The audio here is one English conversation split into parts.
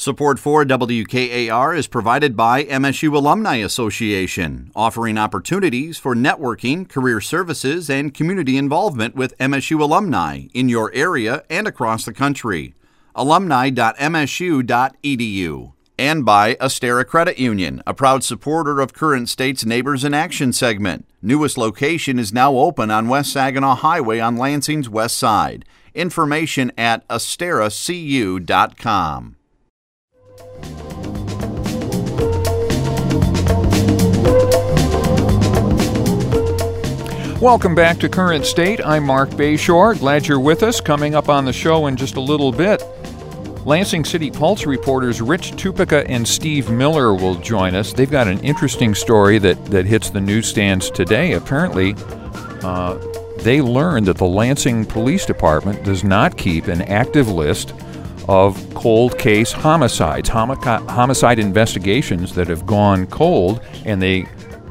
Support for WKAR is provided by MSU Alumni Association, offering opportunities for networking, career services, and community involvement with MSU alumni in your area and across the country. alumni.msu.edu. And by Astera Credit Union, a proud supporter of Current State's Neighbors in Action segment. Newest location is now open on West Saginaw Highway on Lansing's west side. Information at asteracu.com. Welcome back to Current State. I'm Mark Bayshore. Glad you're with us. Coming up on the show in just a little bit, Lansing City Pulse reporters Rich Tupica and Steve Miller will join us. They've got an interesting story that hits the newsstands today. Apparently, they learned that the Lansing Police Department does not keep an active list of cold case homicides, homicide investigations that have gone cold, and they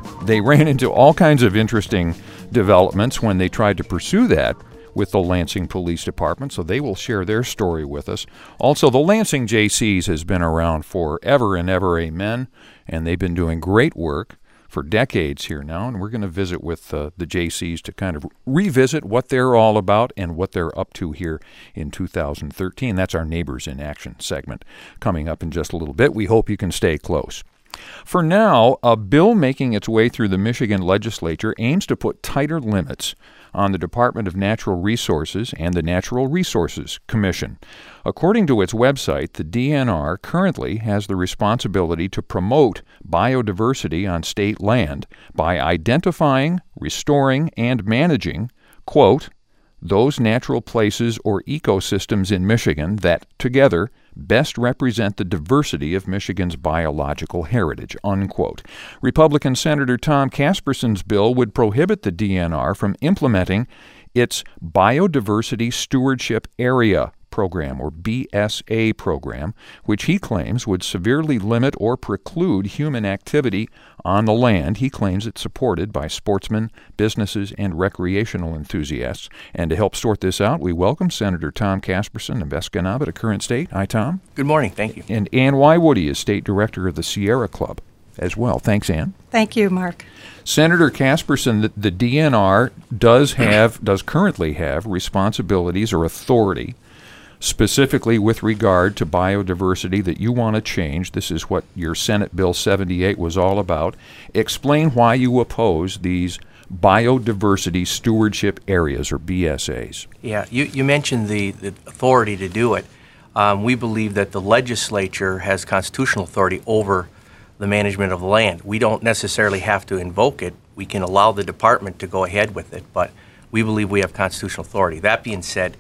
ran into all kinds of interesting developments when they tried to pursue that with the Lansing Police Department, so they will share their story with us. Also, the Lansing Jaycees has been around forever and ever, amen, and they've been doing great work for decades here now, and we're going to visit with the Jaycees to kind of revisit what they're all about and what they're up to here in 2013. That's our Neighbors in Action segment coming up in just a little bit. We hope you can stay close. For now, a bill making its way through the Michigan legislature aims to put tighter limits on the Department of Natural Resources and the Natural Resources Commission. According to its website, the DNR currently has the responsibility to promote biodiversity on state land by identifying, restoring, and managing, quote, those natural places or ecosystems in Michigan that, together, best represent the diversity of Michigan's biological heritage, unquote. Republican Senator Tom Casperson's bill would prohibit the DNR from implementing its Biodiversity Stewardship Area program, or BSA program, which he claims would severely limit or preclude human activity on the land. He claims it's supported by sportsmen, businesses, and recreational enthusiasts. And to help sort this out, we welcome Senator Tom Casperson of Escanaba to Current State. Hi, Tom. Good morning. Thank you. And Ann Y. Woody is State Director of the Sierra Club as well. Thanks, Ann. Thank you, Mark. Senator Casperson, the DNR does currently have responsibilities or authority specifically with regard to biodiversity that you want to change. This is what your Senate Bill 78 was all about. Explain why you oppose these biodiversity stewardship areas, or BSAs. Yeah, you mentioned the authority to do it. We believe that the legislature has constitutional authority over the management of the land. We don't necessarily have to invoke it. We can allow the department to go ahead with it, but we believe we have constitutional authority. That being said,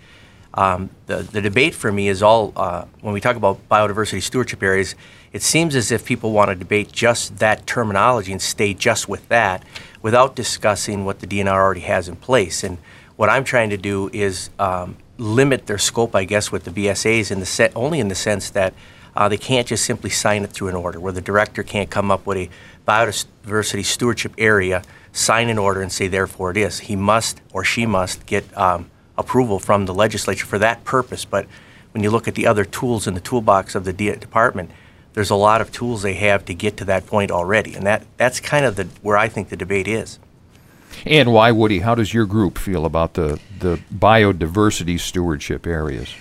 the debate for me is all, when we talk about biodiversity stewardship areas, it seems as if people want to debate just that terminology and stay just with that without discussing what the DNR already has in place. And what I'm trying to do is limit their scope, I guess, with the BSAs only in the sense that they can't just simply sign it through an order, where the director can't come up with a biodiversity stewardship area, sign an order, and say, therefore it is. He must or she must get approval from the legislature for that purpose. But when you look at the other tools in the toolbox of the department, there's a lot of tools they have to get to that point already. And that's kind of where I think the debate is. And why, Woody, how does your group feel about the biodiversity stewardship areas?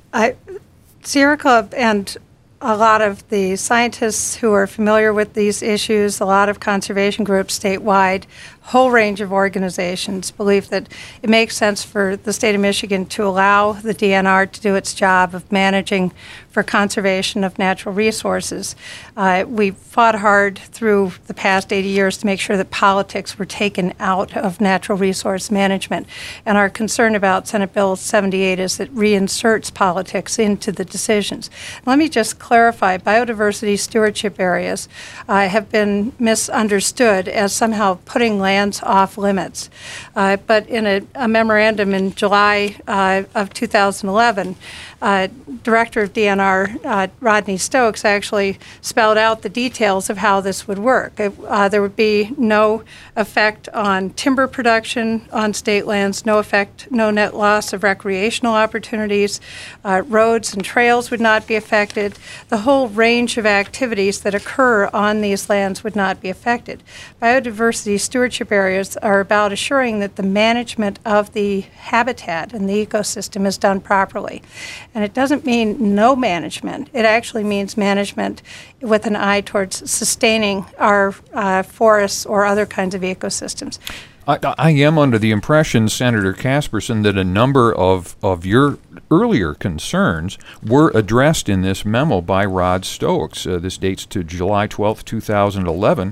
Sierra Club and a lot of the scientists who are familiar with these issues, a lot of conservation groups statewide, whole range of organizations believe that it makes sense for the state of Michigan to allow the DNR to do its job of managing for conservation of natural resources. We fought hard through the past 80 years to make sure that politics were taken out of natural resource management. And our concern about Senate Bill 78 is it reinserts politics into the decisions. Let me just clarify, biodiversity stewardship areas have been misunderstood as somehow putting lands off limits. But in a memorandum in July of 2011, Director of DNR, Rodney Stokes, actually spelled out the details of how this would work. There would be no effect on timber production on state lands, no net loss of recreational opportunities, roads and trails would not be affected. The whole range of activities that occur on these lands would not be affected. Biodiversity stewardship areas are about assuring that the management of the habitat and the ecosystem is done properly. And it doesn't mean no management. It actually means management with an eye towards sustaining our forests or other kinds of ecosystems. I am under the impression, Senator Casperson, that a number of your earlier concerns were addressed in this memo by Rod Stokes. This dates to July 12th, 2011.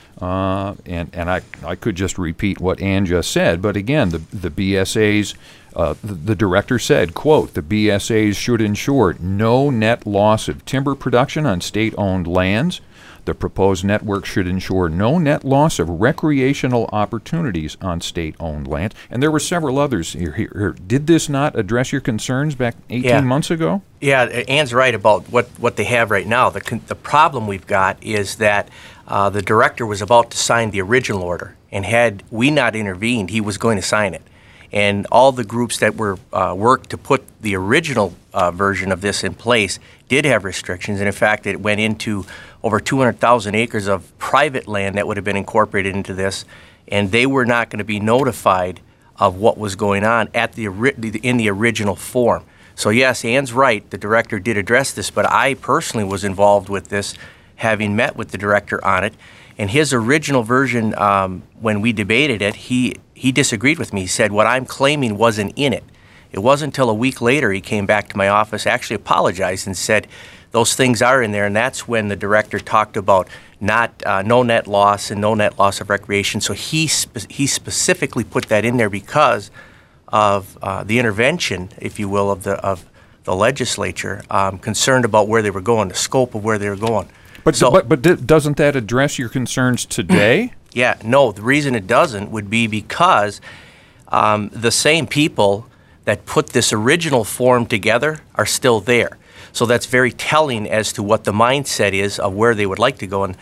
And I could just repeat what Ann just said, but again, the BSAs, the director said, quote, the BSAs should ensure no net loss of timber production on state-owned lands. The proposed network should ensure no net loss of recreational opportunities on state-owned land. And there were several others here. Did this not address your concerns back 18 months ago? Yeah, Ann's right about what they have right now. The problem we've got is that the director was about to sign the original order, and had we not intervened, he was going to sign it. And all the groups that were worked to put the original version of this in place did have restrictions, and in fact, it went into over 200,000 acres of private land that would have been incorporated into this, and they were not going to be notified of what was going on in the original form. So yes, Ann's right, the director did address this, but I personally was involved with this, having met with the director on it. And his original version, when we debated it, he disagreed with me. He said what I'm claiming wasn't in it. It wasn't until a week later he came back to my office, actually apologized and said those things are in there, and that's when the director talked about no net loss and no net loss of recreation. So he specifically put that in there because of the intervention, if you will, of the legislature, concerned about where they were going, the scope of where they were going. But doesn't that address your concerns today? Yeah, no, the reason it doesn't would be because the same people that put this original form together are still there. So that's very telling as to what the mindset is of where they would like to go. And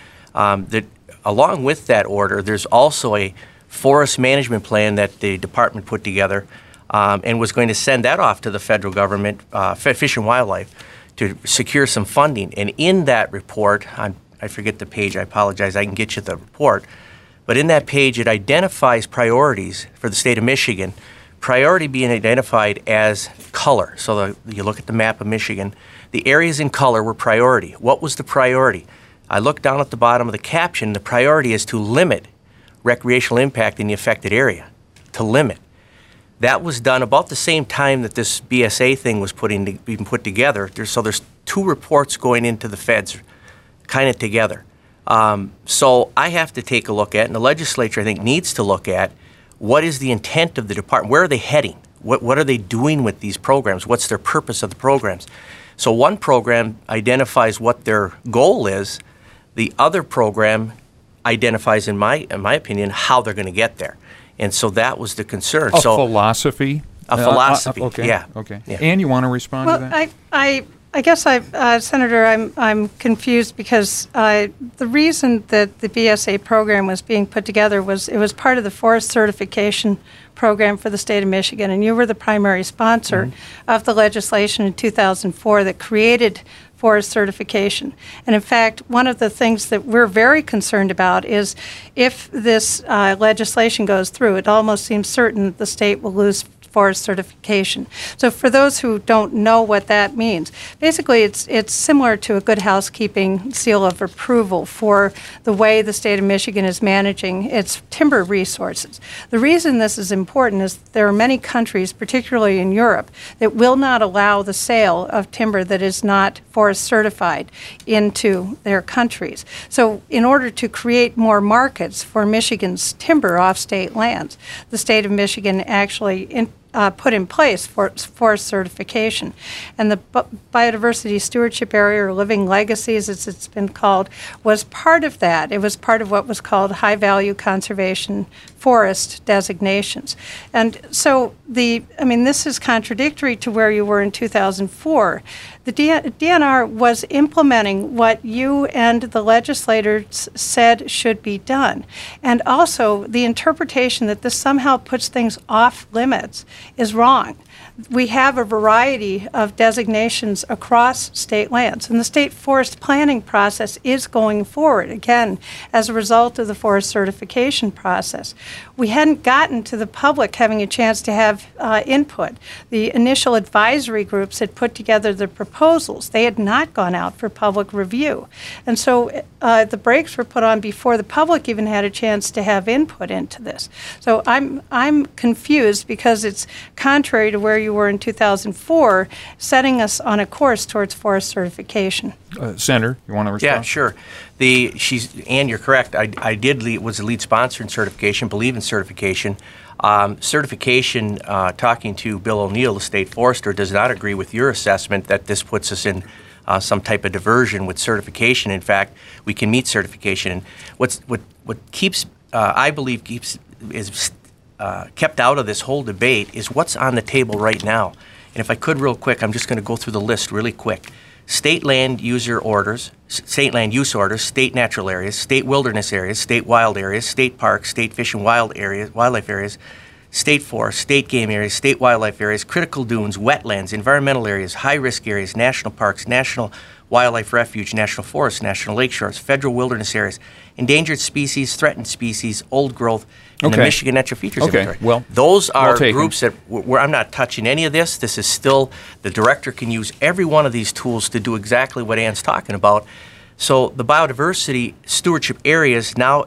along with that order, there's also a forest management plan that the department put together and was going to send that off to the federal government, Fish and Wildlife, to secure some funding. And in that report, I forget the page, I apologize, I can get you the report, but in that page it identifies priorities for the state of Michigan, priority being identified as color. So you look at the map of Michigan, the areas in color were priority. What was the priority? I looked down at the bottom of the caption, the priority is to limit recreational impact in the affected area, to limit. That was done about the same time that this BSA thing was being put together. So there's two reports going into the feds kind of together. So I have to take a look at, and the legislature I think needs to look at, what is the intent of the department? Where are they heading? What are they doing with these programs? What's their purpose of the programs? So one program identifies what their goal is. The other program identifies, in my opinion, how they're going to get there. And so that was the concern. Philosophy? A philosophy, okay. yeah. Okay. Yeah. Ann, you want to respond to that? I guess, Senator, I'm confused because the reason that the BSA program was being put together was it was part of the forest certification program for the state of Michigan, and you were the primary sponsor of the legislation in 2004 that created forest certification. And in fact, one of the things that we're very concerned about is if this legislation goes through, it almost seems certain that the state will lose forest certification. So for those who don't know what that means, basically it's similar to a good housekeeping seal of approval for the way the state of Michigan is managing its timber resources. The reason this is important is there are many countries, particularly in Europe, that will not allow the sale of timber that is not forest certified into their countries. So in order to create more markets for Michigan's timber off state lands, the state of Michigan actually put in place forest certification. And the biodiversity stewardship area, or living legacies as it's been called, was part of that. It was part of what was called high value conservation forest designations. And so this is contradictory to where you were in 2004. The DNR was implementing what you and the legislators said should be done. And also, the interpretation that this somehow puts things off limits is wrong. We have a variety of designations across state lands, and the state forest planning process is going forward, again, as a result of the forest certification process. We hadn't gotten to the public having a chance to have input. The initial advisory groups had put together the proposals. They had not gone out for public review. And so the brakes were put on before the public even had a chance to have input into this. So I'm confused because it's contrary to where you were in 2004, setting us on a course towards forest certification. Senator, you want to respond? Yeah, sure. Ann, you're correct. I was the lead sponsor in certification, believe in certification. Certification, talking to Bill O'Neill, the state forester, does not agree with your assessment that this puts us in some type of diversion with certification. In fact, we can meet certification. And what keeps, I believe, is kept out of this whole debate is what's on the table right now. And if I could real quick, I'm just going to go through the list really quick. State land use orders, state natural areas, state wilderness areas, state wild areas, state parks, state fish and wildlife areas, state forests, state game areas, state wildlife areas, critical dunes, wetlands, environmental areas, high-risk areas, national parks, national wildlife refuge, national forests, national lake shores, federal wilderness areas, endangered species, threatened species, old growth, and the Michigan Natural Features Inventory. Well, those are groups where I'm not touching any of this. This is still, the director can use every one of these tools to do exactly what Ann's talking about. So the biodiversity stewardship areas now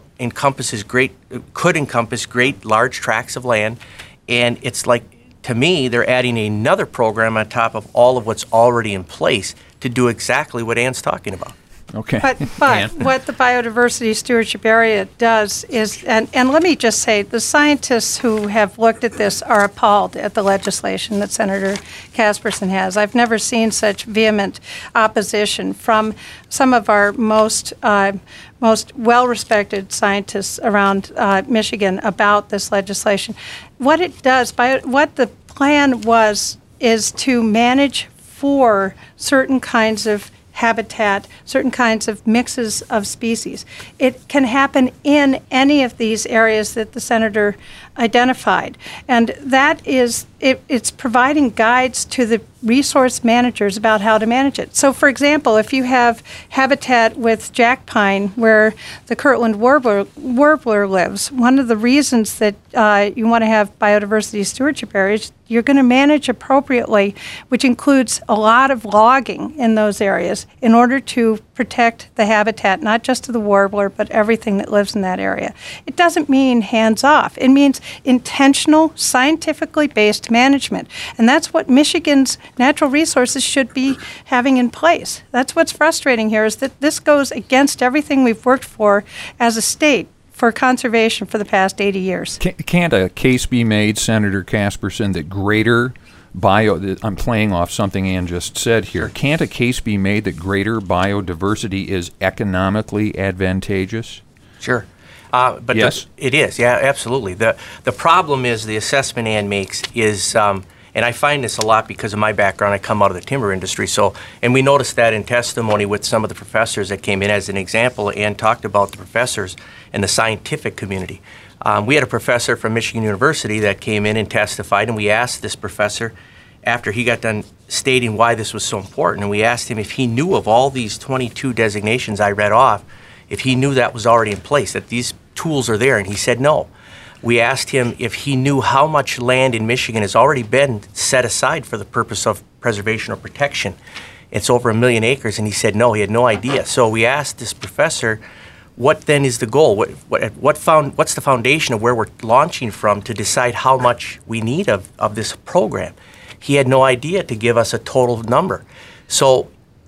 could encompass great large tracts of land, and it's like, to me, they're adding another program on top of all of what's already in place to do exactly what Ann's talking about. Okay. But what the biodiversity stewardship area does is, and let me just say, the scientists who have looked at this are appalled at the legislation that Senator Casperson has. I've never seen such vehement opposition from some of our most well-respected scientists around Michigan about this legislation. What it does, what the plan is to manage for certain kinds of habitat, certain kinds of mixes of species. It can happen in any of these areas that the senator identified. And that is, it's providing guides to the resource managers about how to manage it. So, for example, if you have habitat with jack pine where the Kirtland warbler lives, one of the reasons that you want to have biodiversity stewardship areas, you're going to manage appropriately, which includes a lot of logging in those areas in order to protect the habitat, not just to the warbler, but everything that lives in that area. It doesn't mean hands off. It means intentional, scientifically based management. And that's what Michigan's natural resources should be having in place. That's what's frustrating here, is that this goes against everything we've worked for as a state for conservation for the past 80 years. Can't a case be made, Senator Casperson, that greater I'm playing off something Ann just said here. Can't a case be made that greater biodiversity is economically advantageous? Sure. But yes, it is. Yeah, absolutely. The problem is the assessment Ann makes is, and I find this a lot because of my background. I come out of the timber industry. And we noticed that in testimony with some of the professors that came in. As an example, Ann talked about the professors in the scientific community. We had a professor from Michigan University that came in and testified, and we asked this professor, after he got done stating why this was so important, and we asked him if he knew of all these 22 designations I read off, if he knew that was already in place, that these tools are there, and he said no. We asked him if he knew how much land in Michigan has already been set aside for the purpose of preservation or protection. It's over 1 million acres, and he said no, he had no idea. So we asked this professor, what then is the goal? What's the foundation of where we're launching from to decide how much we need of this program? He had no idea to give us a total number. So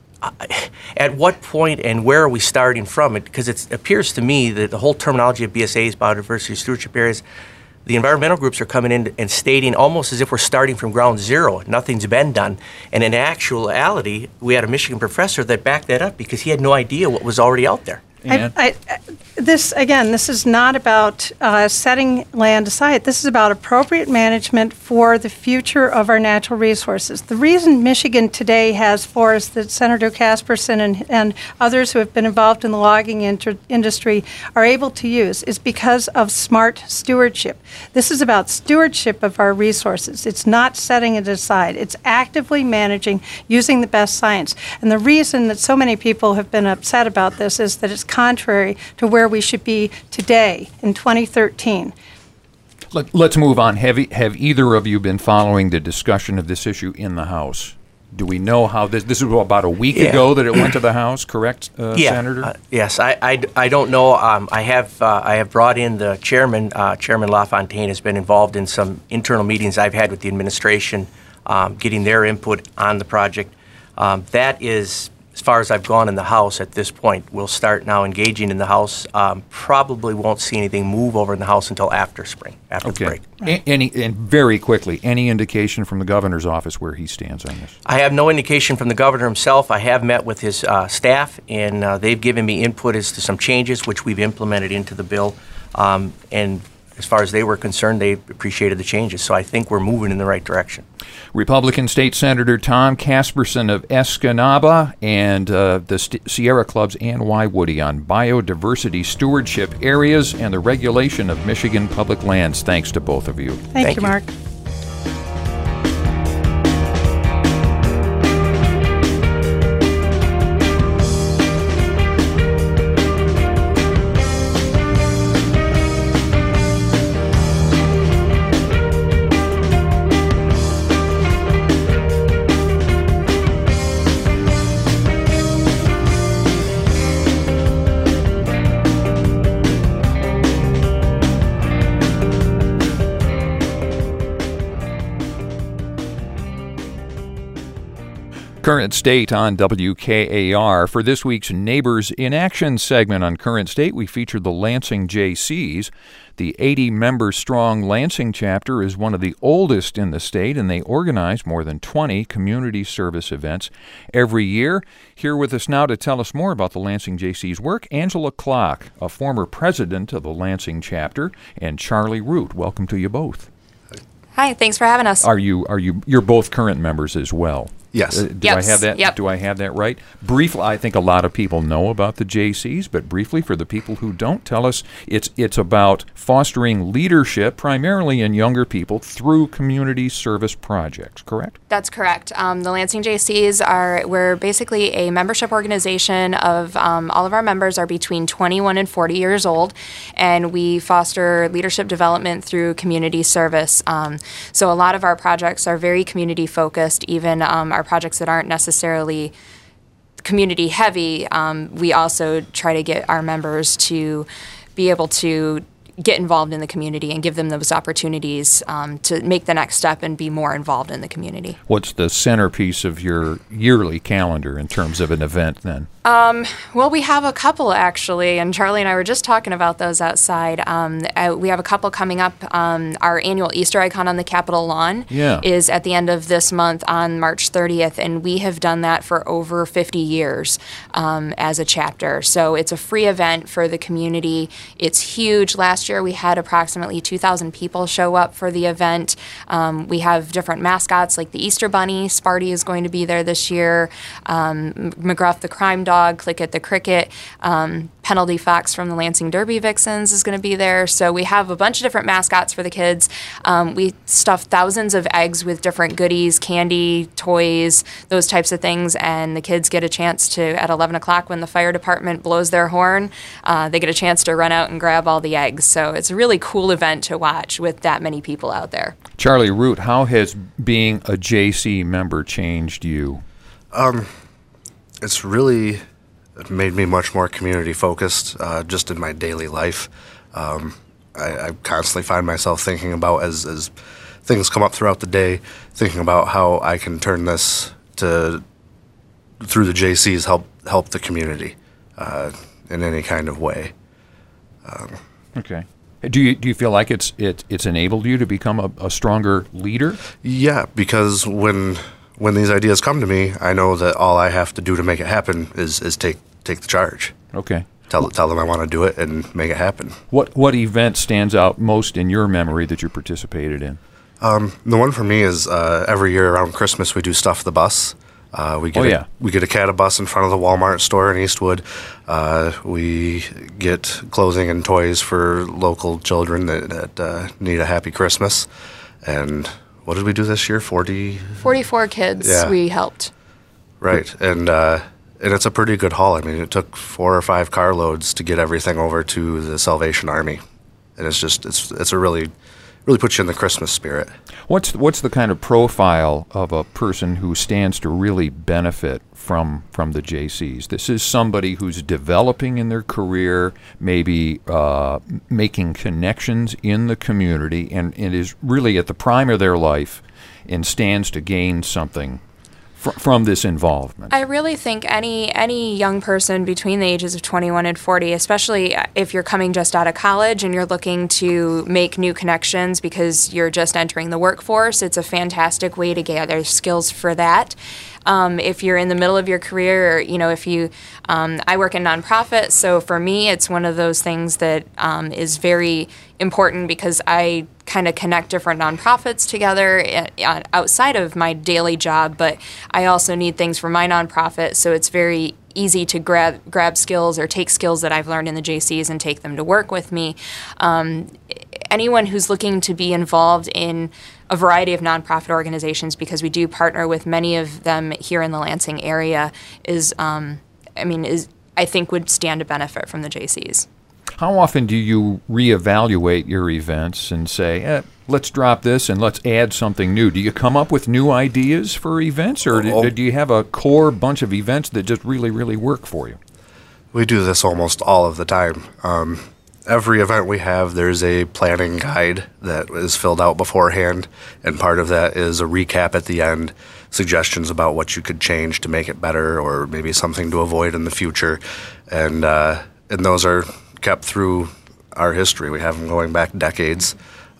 at what point and where are we starting from? Because it appears to me that the whole terminology of BSA's, biodiversity stewardship areas, the environmental groups are coming in and stating almost as if we're starting from ground zero. Nothing's been done. And in actuality, we had a Michigan professor that backed that up because he had no idea what was already out there. Ann? This is not about setting land aside. This is about appropriate management for the future of our natural resources. The reason Michigan today has forests that Senator Casperson and others who have been involved in the logging industry are able to use is because of smart stewardship. This is about stewardship of our resources. It's not setting it aside. It's actively managing using the best science. And the reason that so many people have been upset about this is that it's contrary to where we should be today in 2013. Let's move on. Have either of you been following the discussion of this issue in the House? Do we know how this is about a week ago that it went to the House, correct, Senator? Yes, I don't know. I have brought in the chairman. Chairman LaFontaine has been involved in some internal meetings I've had with the administration, getting their input on the project. That is, as far as I've gone in the House at this point. We'll start now engaging in the House. Probably won't see anything move over in the House until after spring, after the break. And very quickly, any indication from the governor's office where he stands on this? I have no indication from the governor himself. I have met with his staff, and they've given me input as to some changes which we've implemented into the bill. And as far as they were concerned, they appreciated the changes. So I think we're moving in the right direction. Republican State Senator Tom Casperson of Escanaba and the Sierra Club's Ann Woody on biodiversity stewardship areas and the regulation of Michigan public lands. Thanks to both of you. Thank you, Mark. Current State on WKAR. For this week's Neighbors in Action segment on Current State, we featured the Lansing Jaycees. The 80-member-strong Lansing chapter is one of the oldest in the state, and they organize more than 20 community service events every year. Here with us now to tell us more about the Lansing Jaycees' work, Angela Klock, a former president of the Lansing chapter, and Charlie Root. Welcome to you both. Hi, thanks for having us. You're both current members as well? Yes. I have that? Yep. Do I have that right? Briefly, I think a lot of people know about the Jaycees, but briefly for the people who don't, tell us it's about fostering leadership, primarily in younger people, through community service projects, correct? That's correct. The Lansing Jaycees we're basically a membership organization of all of our members are between 21 and 40 years old, and we foster leadership development through community service. So a lot of our projects are very community focused, even our projects that aren't necessarily community heavy. We also try to get our members to be able to get involved in the community and give them those opportunities to make the next step and be more involved in the community. What's the centerpiece of your yearly calendar in terms of an event then? Well, we have a couple actually, and Charlie and I were just talking about those outside. We have a couple coming up. Our annual Easter Icon on the Capitol lawn is at the end of this month on March 30th, and we have done that for over 50 years as a chapter. So it's a free event for the community. It's huge. Last year we had approximately 2,000 people show up for the event. We have different mascots like the Easter Bunny. Sparty is going to be there this year. McGruff the Crime Dog, Click It the Cricket, Penalty Fox from the Lansing Derby Vixens is going to be there. So we have a bunch of different mascots for the kids. We stuff thousands of eggs with different goodies, candy, toys, those types of things, and the kids get a chance to, at 11 o'clock when the fire department blows their horn, they get a chance to run out and grab all the eggs. So it's a really cool event to watch with that many people out there. Charlie Root, how has being a JC member changed you? It's really made me much more community focused just in my daily life. I constantly find myself thinking about, as things come up throughout the day, thinking about how I can turn this through the JCs, help the community in any kind of way. Okay. Do you feel like it's enabled you to become a stronger leader? Yeah, because when these ideas come to me, I know that all I have to do to make it happen is take the charge. Okay. tell them I want to do it and make it happen. What event stands out most in your memory that you participated in? The one for me is every year around Christmas we do Stuff the Bus. We get a Cata bus in front of the Walmart store in Eastwood. We get clothing and toys for local children that need a happy Christmas. And what did we do this year? 44 kids we helped. Right, and it's a pretty good haul. I mean, it took 4 or 5 carloads to get everything over to the Salvation Army, and it's a really puts you in the Christmas spirit. What's the kind of profile of a person who stands to really benefit from the JCs? This is somebody who's developing in their career, maybe making connections in the community, and is really at the prime of their life and stands to gain something from this involvement. I really think any young person between the ages of 21 and 40, especially if you're coming just out of college and you're looking to make new connections because you're just entering the workforce, it's a fantastic way to gather skills for that. If you're in the middle of your career, or, if you, I work in nonprofit, so for me, it's one of those things that is very important because I kind of connect different nonprofits together outside of my daily job, but I also need things for my nonprofit, so it's very easy to grab skills or take skills that I've learned in the JCs and take them to work with me. Anyone who's looking to be involved in a variety of nonprofit organizations, because we do partner with many of them here in the Lansing area, I think would stand to benefit from the JCs. How often do you reevaluate your events and say, let's drop this and let's add something new? Do you come up with new ideas for events, or do you have a core bunch of events that just really, really work for you? We do this almost all of the time. Every event we have, there's a planning guide that is filled out beforehand, and part of that is a recap at the end, suggestions about what you could change to make it better, or maybe something to avoid in the future. And those are kept through our history. We have them going back decades.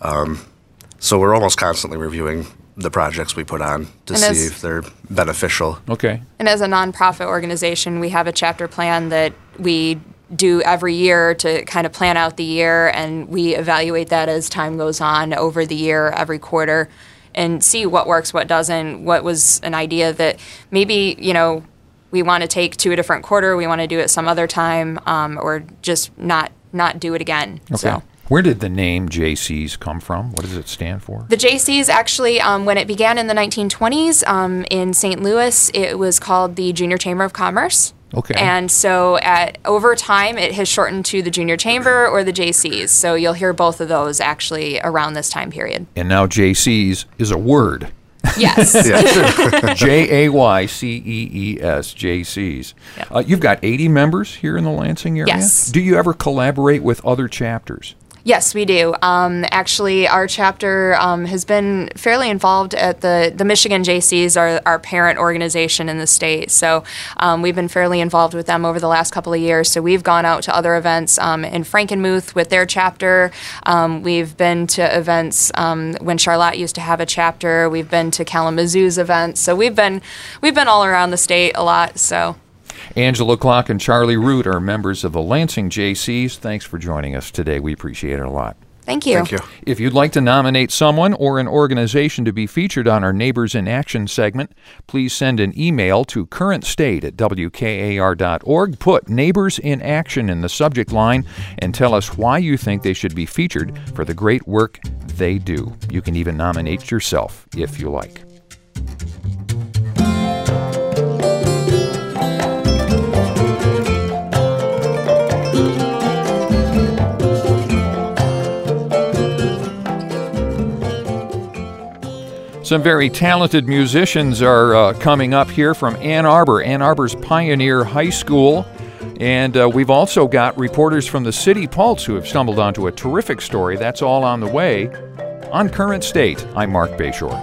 So we're almost constantly reviewing the projects we put on to see if they're beneficial. Okay. And as a nonprofit organization, we have a chapter plan that we do every year to kind of plan out the year, and we evaluate that as time goes on over the year, every quarter, and see what works, what doesn't, what was an idea that maybe, we want to take to a different quarter, we want to do it some other time, or just not do it again. Okay. So. Where did the name JCs come from? What does it stand for? The JCs actually, when it began in the 1920s in St. Louis, it was called the Junior Chamber of Commerce. Okay. And so over time, it has shortened to the Junior Chamber or the JCs. So you'll hear both of those actually around this time period. And now JCs is a word. Yes. JAYCEES, JCs. Yep. You've got 80 members here in the Lansing area? Yes. Do you ever collaborate with other chapters? Yes, we do. Actually, our chapter has been fairly involved at the Michigan JCs, our parent organization in the state. So we've been fairly involved with them over the last couple of years. So we've gone out to other events in Frankenmuth with their chapter. We've been to events when Charlotte used to have a chapter. We've been to Kalamazoo's events. So we've been all around the state a lot. So. Angela Klock and Charlie Root are members of the Lansing JCs. Thanks for joining us today. We appreciate it a lot. Thank you. Thank you. If you'd like to nominate someone or an organization to be featured on our Neighbors in Action segment, please send an email to currentstate@wkar.org. Put Neighbors in Action in the subject line and tell us why you think they should be featured for the great work they do. You can even nominate yourself if you like. Some very talented musicians are coming up here from Ann Arbor, Ann Arbor's Pioneer High School. And we've also got reporters from the City Pulse who have stumbled onto a terrific story. That's all on the way on Current State. I'm Mark Bayshore.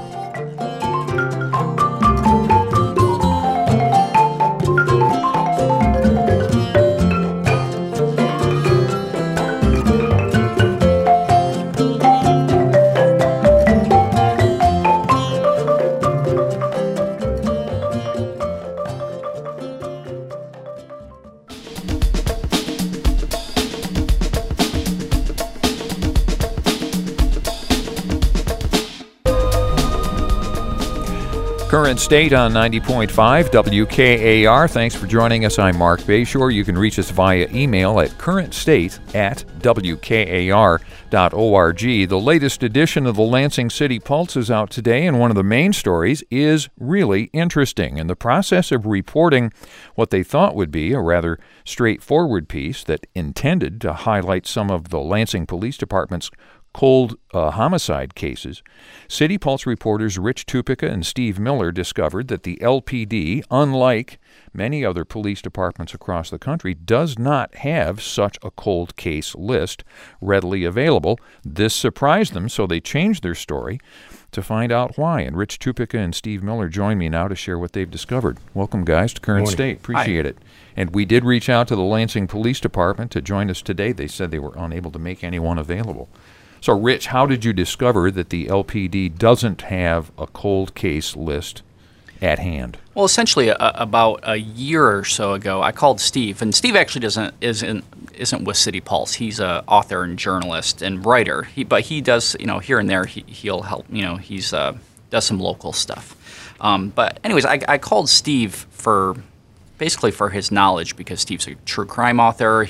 Current State on 90.5 WKAR. Thanks for joining us. I'm Mark Bayshore. You can reach us via email at currentstate@wkar.org. The latest edition of the Lansing City Pulse is out today, and one of the main stories is really interesting. In the process of reporting what they thought would be a rather straightforward piece that intended to highlight some of the Lansing Police Department's cold homicide cases, City Pulse reporters Rich Tupica and Steve Miller discovered that the LPD, unlike many other police departments across the country, does not have such a cold case list readily available. This surprised them, so they changed their story to find out why. And Rich Tupica and Steve Miller join me now to share what they've discovered. Welcome, guys, to Current State. Appreciate it. And we did reach out to the Lansing Police Department to join us today. They said they were unable to make anyone available. So, Rich, how did you discover that the LPD doesn't have a cold case list at hand? Well, essentially, about a year or so ago, I called Steve, and Steve actually isn't with City Pulse. He's an author and journalist and writer. But he does, here and there, he'll help. He's does some local stuff. But anyways, I called Steve basically for his knowledge, because Steve's a true crime author.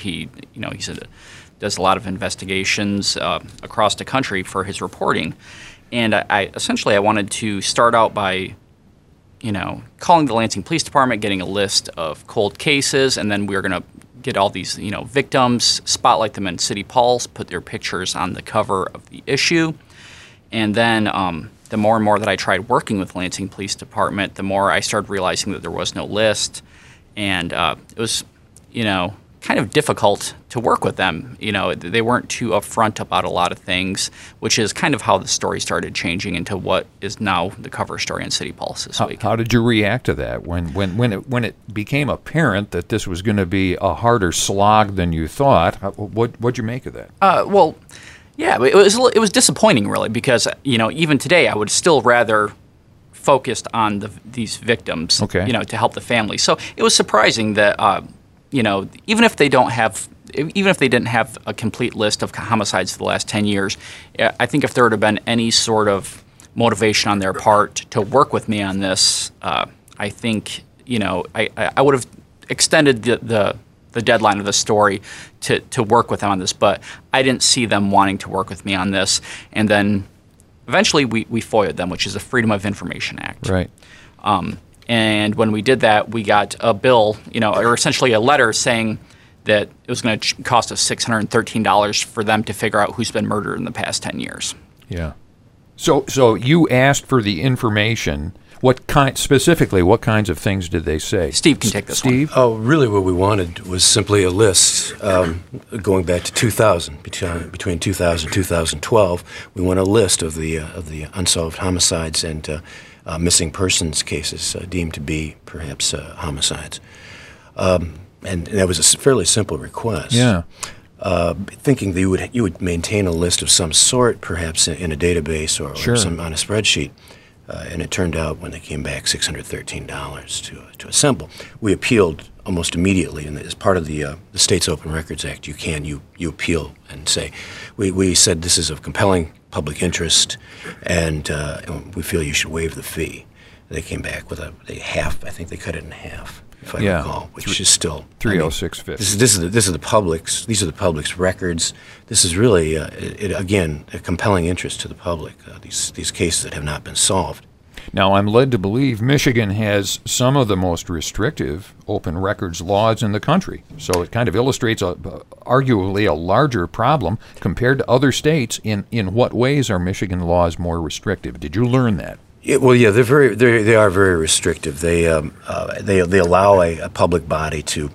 Does a lot of investigations across the country for his reporting. And I wanted to start out by, calling the Lansing Police Department, getting a list of cold cases, and then we were going to get all these, victims, spotlight them in City Pulse, put their pictures on the cover of the issue. And then the more and more that I tried working with Lansing Police Department, the more I started realizing that there was no list. And it was, kind of difficult to work with them. They weren't too upfront about a lot of things, which is kind of how the story started changing into what is now the cover story on City Pulse this week. How did you react to that when it became apparent that this was going to be a harder slog than you thought? What'd you make of that? Yeah, it was disappointing, really, because even today I would still rather focused on these victims, to help the family. So it was surprising that even if they didn't have a complete list of homicides for the last 10 years, I think if there would have been any sort of motivation on their part to work with me on this, I think, I would have extended the deadline of the story to work with them on this, but I didn't see them wanting to work with me on this. And then eventually we FOIA'd them, which is the Freedom of Information Act. Right. And when we did that, we got a bill, or essentially a letter saying that it was going to cost us $613 for them to figure out who's been murdered in the past 10 years. Yeah. So you asked for the information. Specifically, what kinds of things did they say? Steve can take this one. Oh, really what we wanted was simply a list going back to 2000. Between 2000 and 2012, we want a list of the unsolved homicides and missing persons cases deemed to be perhaps homicides. And that was a fairly simple request. Yeah. Thinking that you would maintain a list of some sort, perhaps in a database or some on a spreadsheet. And it turned out when they came back, $613 to assemble. We appealed almost immediately, and as part of the State's Open Records Act, you appeal and say, we said this is of compelling public interest, and we feel you should waive the fee. They came back with half. I think they cut it in half, if I recall, which is still $306.50. This is the public's. These are the public's records. This is really, again, a compelling interest to the public. These cases that have not been solved. Now, I'm led to believe Michigan has some of the most restrictive open records laws in the country. So it kind of illustrates arguably a larger problem compared to other states. In what ways are Michigan laws more restrictive? Did you learn that? They are very restrictive. They allow a public body to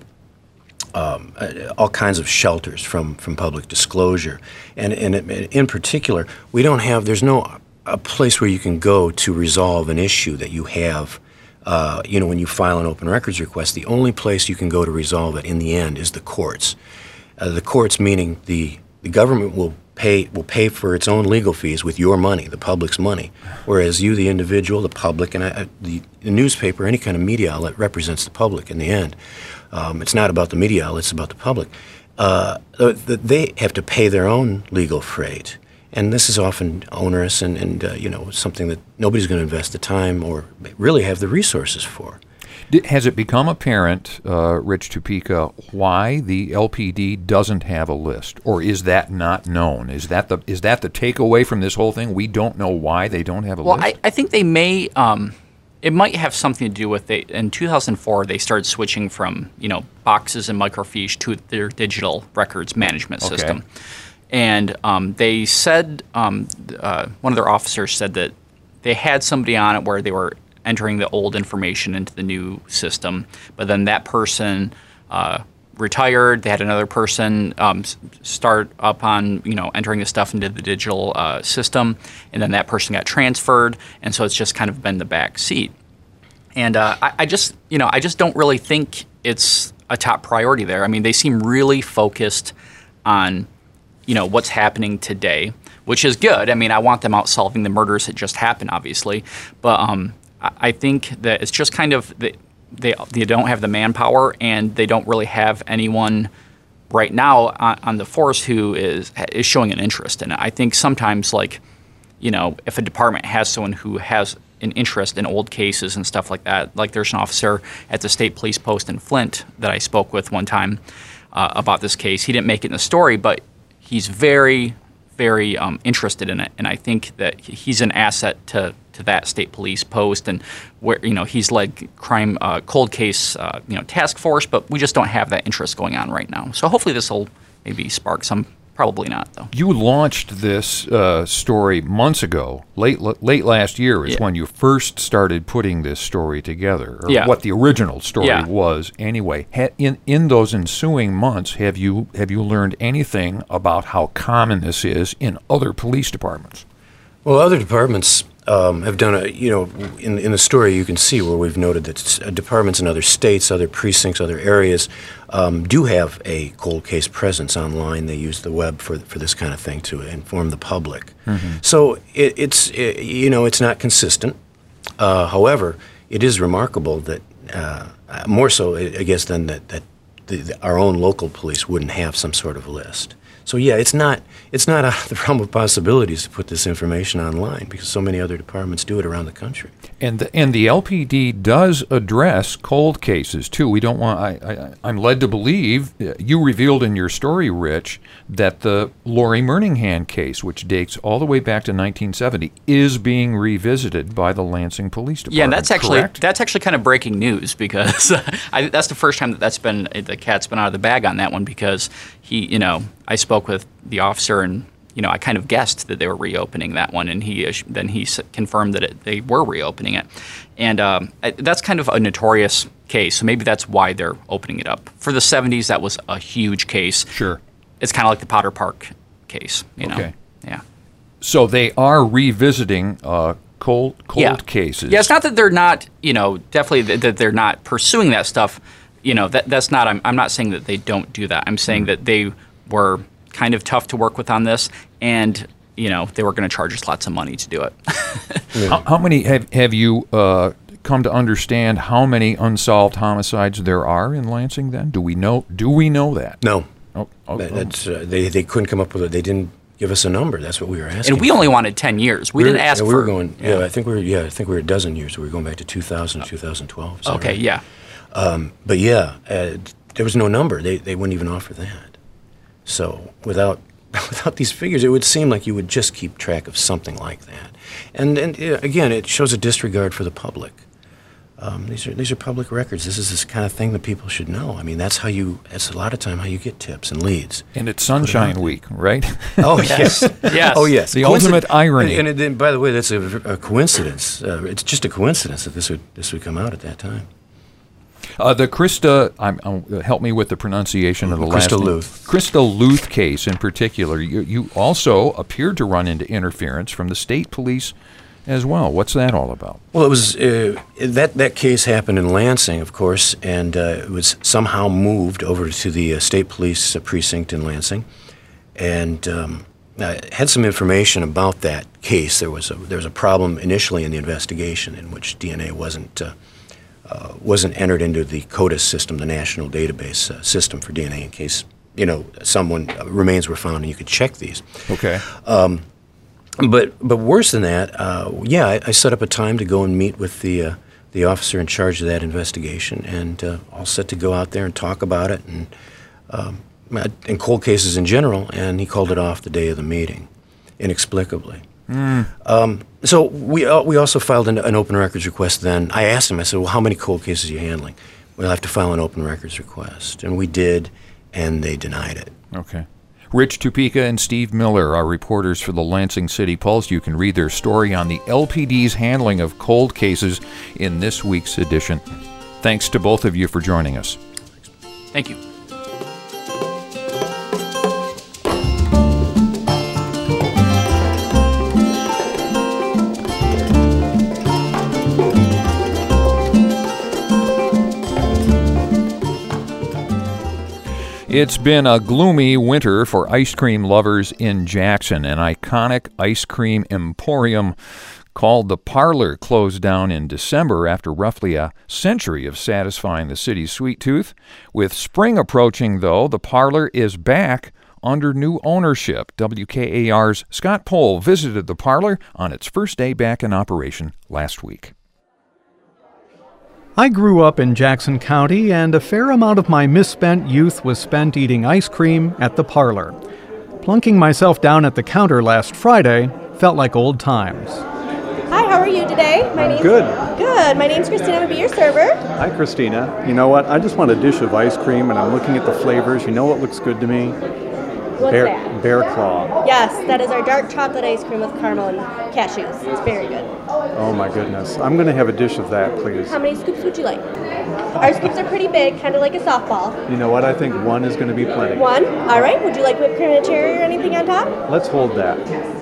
all kinds of shelters from public disclosure, and in particular, there's no a place where you can go to resolve an issue that you have. When you file an open records request, the only place you can go to resolve it in the end is the courts. The courts, meaning the government will pay for its own legal fees with your money, the public's money, whereas you, the individual, the public, and the newspaper, any kind of media outlet represents the public in the end. It's not about the media outlet, it's about the public. They have to pay their own legal freight. And this is often onerous and something that nobody's going to invest the time or really have the resources for. Has it become apparent, Rich Tupica, why the LPD doesn't have a list, or is that not known? Is that the takeaway from this whole thing? We don't know why they don't have a list? Well, I think they may. It might have something to do with in 2004 they started switching from boxes and microfiche to their digital records management system, and they said one of their officers said that they had somebody on it where they were entering the old information into the new system, but then that person retired. They had another person start up on entering the stuff into the digital system, and then that person got transferred, and so it's just kind of been the back seat. And I just don't really think it's a top priority there. I mean, they seem really focused on what's happening today, which is good. I mean, I want them out solving the murders that just happened, obviously, but I think that it's just kind of they don't have the manpower, and they don't really have anyone right now on the force who is showing an interest in it. I think sometimes, if a department has someone who has an interest in old cases and stuff like that, like there's an officer at the state police post in Flint that I spoke with one time about this case. He didn't make it in the story, but he's very, very interested in it, and I think that he's an asset to that state police post, and where he's led crime cold case task force, but we just don't have that interest going on right now. So hopefully this will maybe spark some. Probably not, though. You launched this story months ago. Late last year is when you first started putting this story together, or what the original story was. Anyway, in those ensuing months, have you learned anything about how common this is in other police departments? Well, other departments have done in the story you can see where we've noted that departments in other states, other precincts, other areas do have a cold case presence online. They use the web for this kind of thing to inform the public. Mm-hmm. So it's not consistent. However, it is remarkable that more so, I guess, than that our own local police wouldn't have some sort of list. So yeah, it's not out of the realm of possibilities to put this information online because so many other departments do it around the country. And the LPD does address cold cases too. We don't want. I'm led to believe you revealed in your story, Rich, that the Lori Murninghan case, which dates all the way back to 1970, is being revisited by the Lansing Police Department. Yeah, and that's actually kind of breaking news because that's the first time the cat's been out of the bag on that one because I spoke with the officer and I kind of guessed that they were reopening that one, and he confirmed that they were reopening it, and that's kind of a notorious case. So maybe that's why they're opening it up. For the 70s, that was a huge case. Sure, it's kind of like the Potter Park case. Okay. Yeah. So they are revisiting cold cases. Yeah, it's not that they're not definitely that they're not pursuing that stuff. That's not. I'm not saying that they don't do that. I'm saying that they were kind of tough to work with on this, and they were going to charge us lots of money to do it. How many have you come to understand how many unsolved homicides there are in Lansing? Then do we know that? No. They couldn't come up with it. They didn't give us a number. That's what we were asking. And we only wanted 10 years. We didn't ask for. We were going. Yeah, I think we were a dozen years. We were going back to 2000, 2012. Okay. Right? Yeah. But yeah, there was no number. They wouldn't even offer that. So without these figures, it would seem like you would just keep track of something like that. And again, it shows a disregard for the public. These are public records. This is this kind of thing that people should know. I mean, that's a lot of time how you get tips and leads. And it's Sunshine Week, right? Oh, yes. Yes. Oh, yes. The ultimate irony. And by the way, that's a coincidence. It's just a coincidence that this would come out at that time. The Krista, help me with the pronunciation of the last name. Krista Luth case in particular, you also appeared to run into interference from the state police as well. What's that all about? Well, it was that case happened in Lansing, of course, and it was somehow moved over to the state police precinct in Lansing, and I had some information about that case. There was a problem initially in the investigation in which DNA wasn't entered into the CODIS system, the national database system for DNA, in case someone remains were found and you could check these. Okay. But worse than that, I set up a time to go and meet with the officer in charge of that investigation, and all set to go out there and talk about it and cold cases in general. And he called it off the day of the meeting, inexplicably. So we also filed an open records request. Then I asked him. I said, "Well, how many cold cases are you handling?" We'll have to file an open records request, and we did, and they denied it. Okay. Rich Tupica and Steve Miller are reporters for the Lansing City Pulse. You can read their story on the LPD's handling of cold cases in this week's edition. Thanks to both of you for joining us. Thank you. It's been a gloomy winter for ice cream lovers in Jackson. An iconic ice cream emporium called The Parlor closed down in December after roughly a century of satisfying the city's sweet tooth. With spring approaching, though, The Parlor is back under new ownership. WKAR's Scott Pohl visited The Parlor on its first day back in operation last week. I grew up in Jackson County, and a fair amount of my misspent youth was spent eating ice cream at The Parlor. Plunking myself down at the counter last Friday felt like old times. Hi, how are you today? Good. Good. My name's Christina. I'm going to be your server. Hi, Christina. You know what? I just want a dish of ice cream, and I'm looking at the flavors. You know what looks good to me? What's that? Bear Claw. Yes, that is our dark chocolate ice cream with caramel and cashews. It's very good. Oh my goodness. I'm going to have a dish of that, please. How many scoops would you like? Our scoops are pretty big, kind of like a softball. You know what? I think one is going to be plenty. One? All right. Would you like whipped cream and cherry or anything on top? Let's hold that.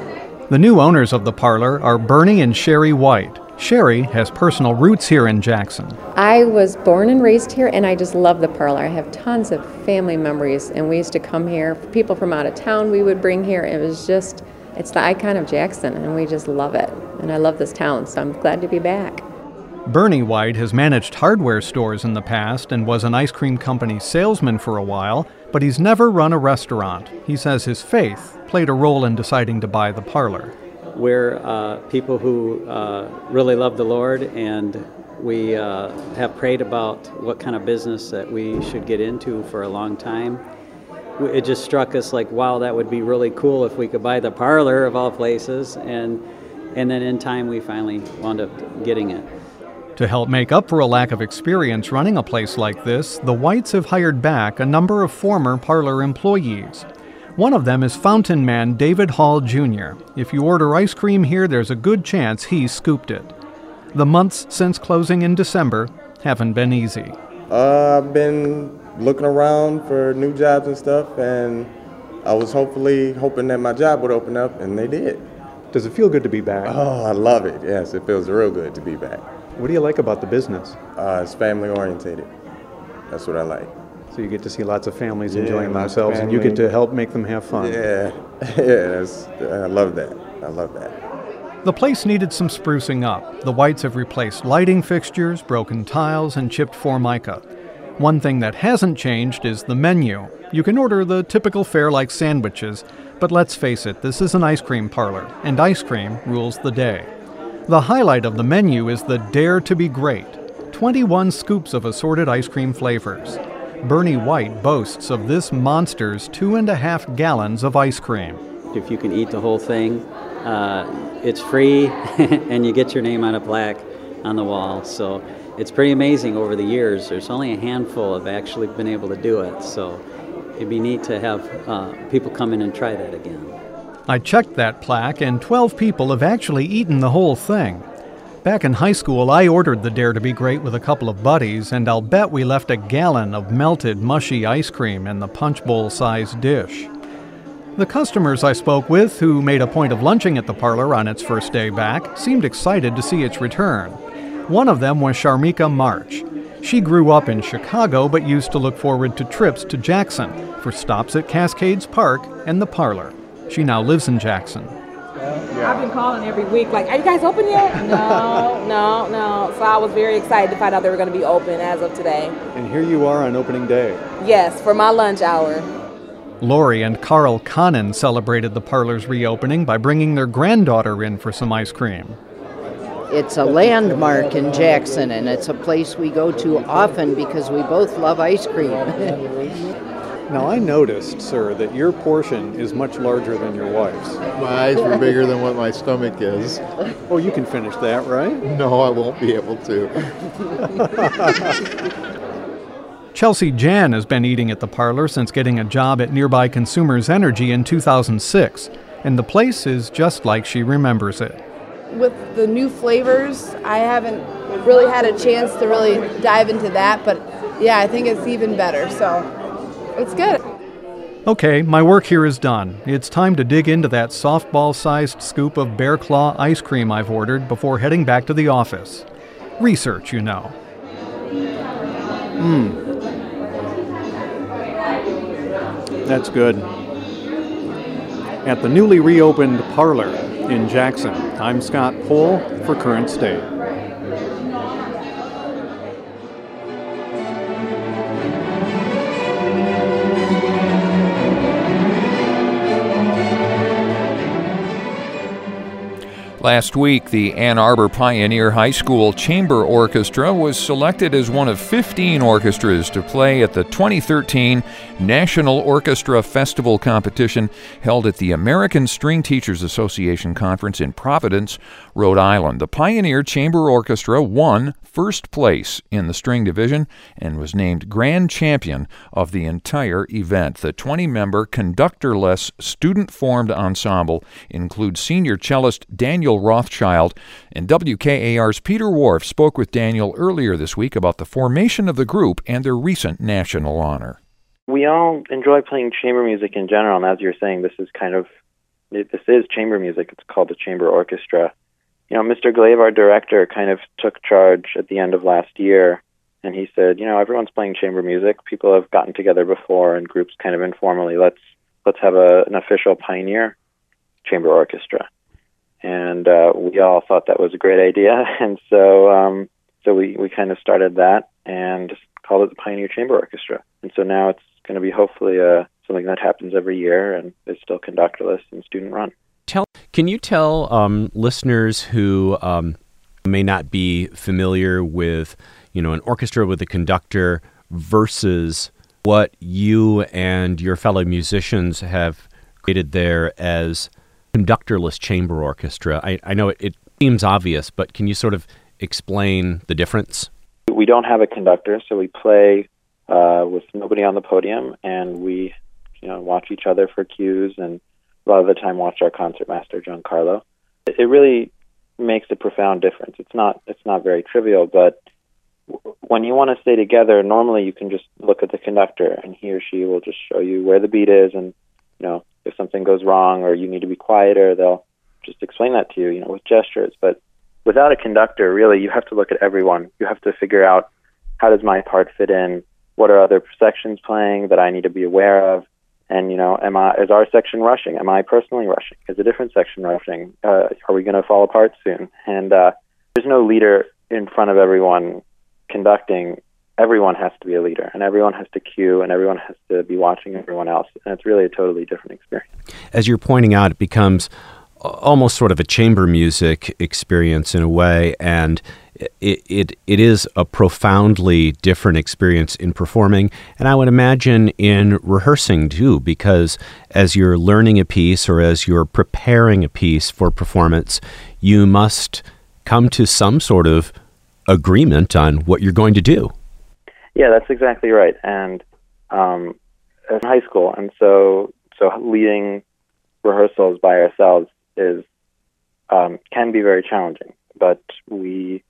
The new owners of The Parlor are Bernie and Sherry White. Sherry has personal roots here in Jackson. I was born and raised here, and I just love The Parlor. I have tons of family memories, and we used to come here. People from out of town we would bring here. It was just, it's the icon of Jackson, and we just love it. And I love this town, so I'm glad to be back. Bernie White has managed hardware stores in the past and was an ice cream company salesman for a while, but he's never run a restaurant. He says his faith played a role in deciding to buy The Parlor. We're people who really love the Lord, and we have prayed about what kind of business that we should get into for a long time. It just struck us like, wow, that would be really cool if we could buy The Parlor of all places, and then in time we finally wound up getting it. To help make up for a lack of experience running a place like this, the Whites have hired back a number of former Parlor employees. One of them is fountain man David Hall Jr. If you order ice cream here, there's a good chance he scooped it. The months since closing in December haven't been easy. I've been looking around for new jobs and stuff, and I was hoping that my job would open up, and they did. Does it feel good to be back? Oh, I love it. Yes, it feels real good to be back. What do you like about the business? It's family orientated. That's what I like. So you get to see lots of families enjoying themselves, and you get to help make them have fun. Yeah, I love that. I love that. The place needed some sprucing up. The Whites have replaced lighting fixtures, broken tiles, and chipped formica. One thing that hasn't changed is the menu. You can order the typical fare like sandwiches, but let's face it, this is an ice cream parlor, and ice cream rules the day. The highlight of the menu is the Dare to be Great, 21 scoops of assorted ice cream flavors. Bernie White boasts of this monster's 2.5 gallons of ice cream. If you can eat the whole thing, it's free, and you get your name on a plaque on the wall. So it's pretty amazing over the years. There's only a handful have actually been able to do it. So it'd be neat to have people come in and try that again. I checked that plaque, and 12 people have actually eaten the whole thing. Back in high school, I ordered the Dare to be Great with a couple of buddies, and I'll bet we left a gallon of melted, mushy ice cream in the punch bowl-sized dish. The customers I spoke with, who made a point of lunching at the parlor on its first day back, seemed excited to see its return. One of them was Sharmika March. She grew up in Chicago, but used to look forward to trips to Jackson for stops at Cascades Park and the parlor. She now lives in Jackson. I've been calling every week, like, are you guys open yet? No. So I was very excited to find out they were going to be open as of today. And here you are on opening day. Yes, for my lunch hour. Lori and Carl Conan celebrated the parlor's reopening by bringing their granddaughter in for some ice cream. It's a landmark in Jackson, and it's a place we go to often because we both love ice cream. Now, I noticed, sir, that your portion is much larger than your wife's. My eyes were bigger than what my stomach is. Oh, you can finish that, right? No, I won't be able to. Chelsea Jan has been eating at the parlor since getting a job at nearby Consumers Energy in 2006, and the place is just like she remembers it. With the new flavors, I haven't really had a chance to really dive into that, but yeah, I think it's even better, so it's good. Okay, my work here is done. It's time to dig into that softball-sized scoop of Bear Claw ice cream I've ordered before heading back to the office. Research, you know. That's good. At the newly reopened Parlor in Jackson, I'm Scott Pohl for Current State. Last week, the Ann Arbor Pioneer High School Chamber Orchestra was selected as one of 15 orchestras to play at the 2013 National Orchestra Festival competition held at the American String Teachers Association Conference in Providence, Rhode Island. The Pioneer Chamber Orchestra won first place in the string division and was named grand champion of the entire event. The 20-member conductorless student-formed ensemble includes senior cellist Daniel Rothschild, and WKAR's Peter Wharf spoke with Daniel earlier this week about the formation of the group and their recent national honor. We all enjoy playing chamber music in general, and as you're saying, this is chamber music. It's called the Chamber Orchestra. You know, Mr. Glave, our director, kind of took charge at the end of last year, and he said, you know, everyone's playing chamber music. People have gotten together before in groups kind of informally. Let's have an official Pioneer Chamber Orchestra. And we all thought that was a great idea, and so we kind of started that and just called it the Pioneer Chamber Orchestra. And so now it's going to be hopefully something that happens every year, and it's still conductorless and student-run. Can you tell listeners who may not be familiar with, you know, an orchestra with a conductor versus what you and your fellow musicians have created there as conductorless chamber orchestra? I know it seems obvious, but can you sort of explain the difference? We don't have a conductor, so we play with nobody on the podium, and we, you know, watch each other for cues, and a lot of the time watch our concertmaster, Giancarlo. It really makes a profound difference. It's not very trivial, but when you want to stay together, normally you can just look at the conductor, and he or she will just show you where the beat is, and, you know, if something goes wrong or you need to be quieter, they'll just explain that to you, you know, with gestures. But without a conductor, really, you have to look at everyone. You have to figure out, how does my part fit in? What are other sections playing that I need to be aware of? And, you know, is our section rushing? Am I personally rushing? Is a different section rushing? Are we going to fall apart soon? And there's no leader in front of everyone conducting. Everyone has to be a leader, and everyone has to cue, and everyone has to be watching everyone else. And it's really a totally different experience. As you're pointing out, it becomes almost sort of a chamber music experience in a way, and it is a profoundly different experience in performing, and I would imagine in rehearsing too, because as you're learning a piece or as you're preparing a piece for performance, you must come to some sort of agreement on what you're going to do. Yeah, that's exactly right. And in high school, and so leading rehearsals by ourselves is can be very challenging. But we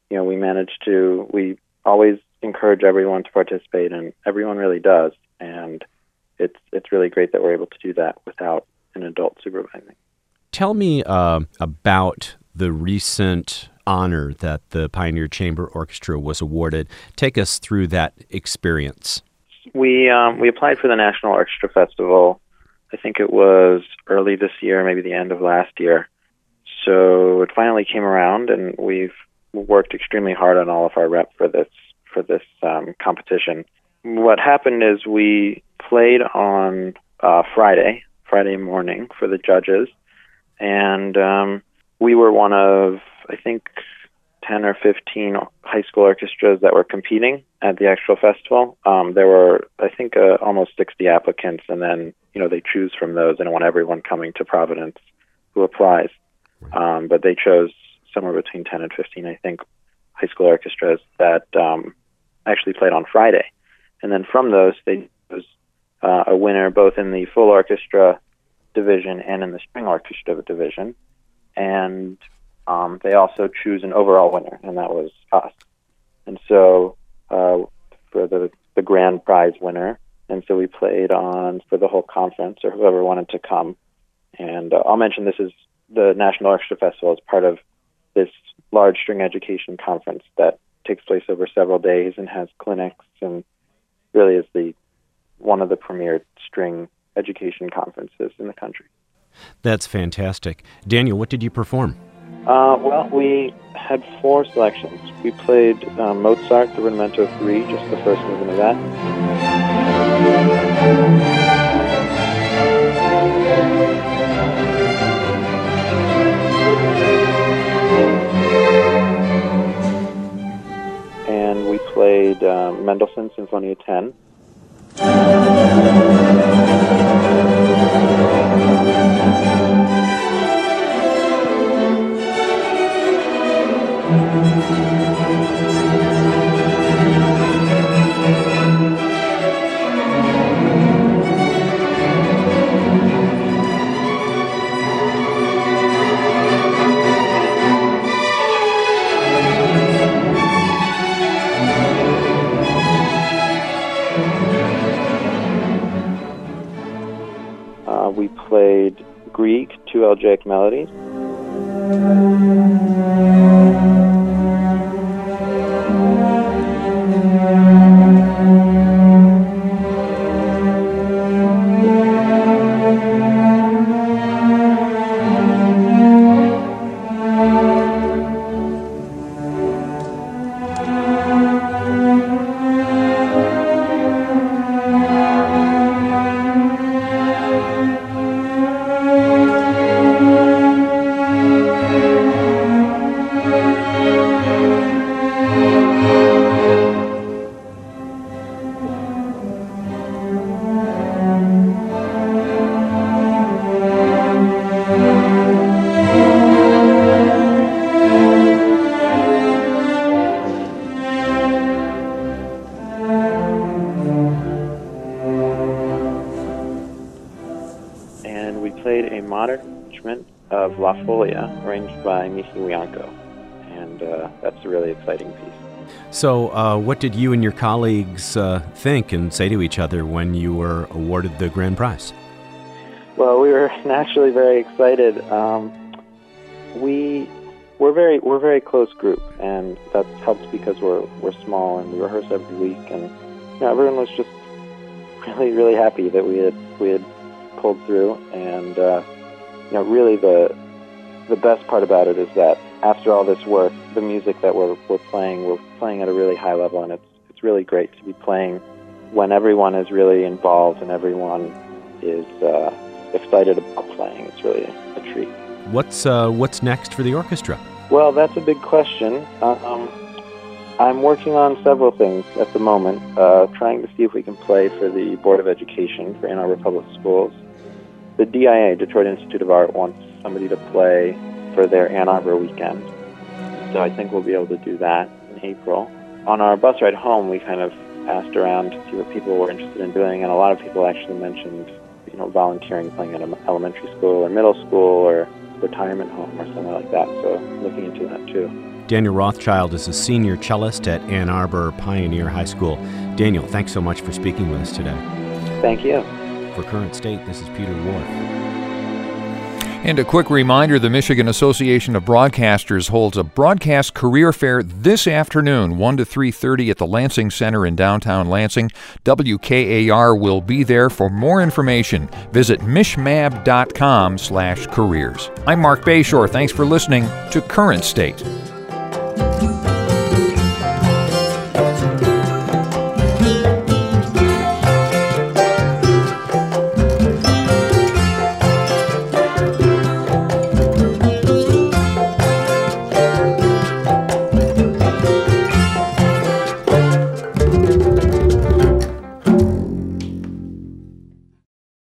always encourage everyone to participate, and everyone really does. And it's really great that we're able to do that without an adult supervising. Tell me about the recent honor that the Pioneer Chamber Orchestra was awarded. Take us through that experience. We applied for the National Orchestra Festival. I think it was early this year, maybe the end of last year. So it finally came around, and we've worked extremely hard on all of our rep for this competition. What happened is we played on Friday morning for the judges. And we were one of, I think, 10 or 15 high school orchestras that were competing at the actual festival. There were, I think, almost 60 applicants, and then, they choose from those. They don't want everyone coming to Providence who applies. But they chose somewhere between 10 and 15, I think, high school orchestras that actually played on Friday. And then from those, they chose a winner both in the full orchestra division and in the string orchestra division. And they also choose an overall winner, and that was us. And so for the grand prize winner, and so we played for the whole conference, or whoever wanted to come. And I'll mention this is the National Orchestra Festival is part of this large string education conference that takes place over several days and has clinics, and really is one of the premier string education conferences in the country. That's fantastic. Daniel, what did you perform? Well, we had 4 selections. We played Mozart, the Rudimento 3, just the first movement of that. And we played Mendelssohn Sinfonia 10. We played Grieg, 2 Elegiac Melodies. Of La Folia, arranged by Misi Wianco, and that's a really exciting piece. So what did you and your colleagues think and say to each other when you were awarded the grand prize? Well, we were naturally very excited. We're very close group, and that helps because we're small and we rehearse every week, and everyone was just really happy that we had pulled through, and really the best part about it is that after all this work, the music that we're playing at a really high level, and it's really great to be playing when everyone is really involved and everyone is excited about playing. It's really a treat. What's next for the orchestra? Well, that's a big question. I'm working on several things at the moment, trying to see if we can play for the Board of Education for Ann Arbor Public Schools. The DIA, Detroit Institute of Art, wants somebody to play for their Ann Arbor weekend. So I think we'll be able to do that in April. On our bus ride home, we kind of asked around to see what people were interested in doing, and a lot of people actually mentioned, volunteering, playing at an elementary school or middle school or retirement home or something like that. So looking into that too. Daniel Rothschild is a senior cellist at Ann Arbor Pioneer High School. Daniel, thanks so much for speaking with us today. Thank you. For Current State, this is Peter Ward. And a quick reminder, the Michigan Association of Broadcasters holds a broadcast career fair this afternoon, 1 to 3:30 at the Lansing Center in downtown Lansing. WKAR will be there. For more information, visit mishmab.com/careers. I'm Mark Bayshore. Thanks for listening to Current State.